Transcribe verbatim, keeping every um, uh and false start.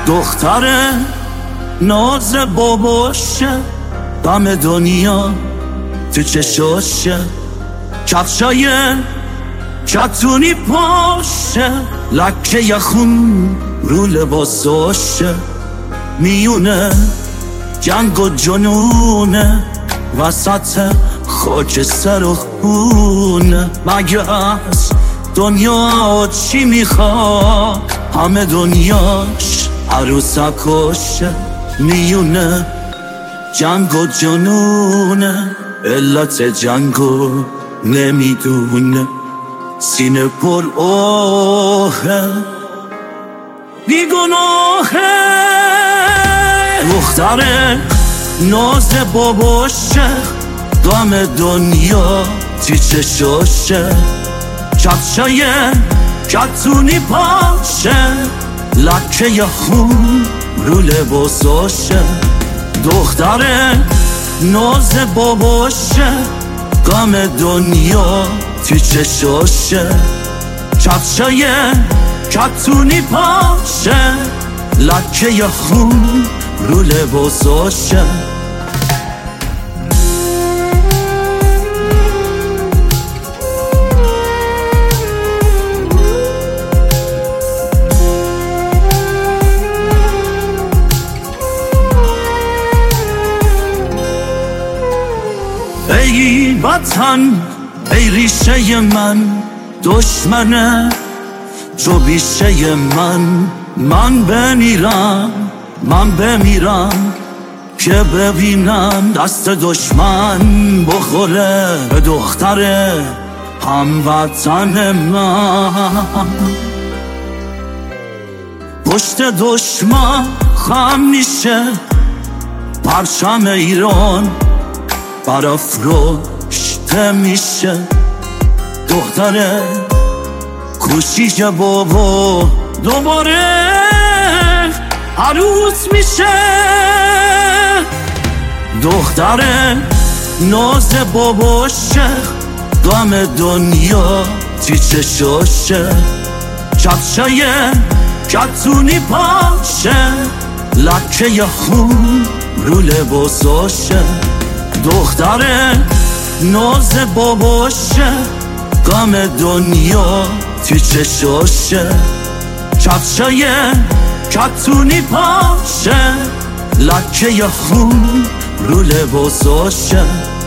دختر ناز باباشه، غم دنیا تو چشاشه، کفشای کتونی پاشه، لکه یخون رو لباساشه، میونه جنگ و جنونه وسط خاکستر و خونه. مگه از دنیا چی میخواد؟ همه دنیاش عروسکاشه، میونه جنگ و جنونه، علت جنگو نمیدونه، سینه پر آهه بیگناهه. دختر ناز باباشه، غم دنیا تی چشاشه، کفشای کتونی پاشه، لکه یخون رو لباساشه. دختر ناز باباشه، غم دنیا تی چشاشه، کفشای کتونی پاشه، لکه یخون رو لباساشه. ای وطن ای ریشه من، دشمنه جو بیشه من، من بمیرم من بمیرم که ببینم دست دشمن بخوره به دختر هموطن من. پشت دشمن خم میشه پرچم ایران، برافروشته میشه. دختر کوشیش بابا دوباره عروس میشه. دختر ناز باباشه، غم دنیا تی چشاشه، کفشای کتونی پاشه، لکه یخون رو لباساشه. دختر ناز باباشه، غم دنیا تی چشاشه، کفشای کتونی پاشه، لکه یخون رو لباساشه.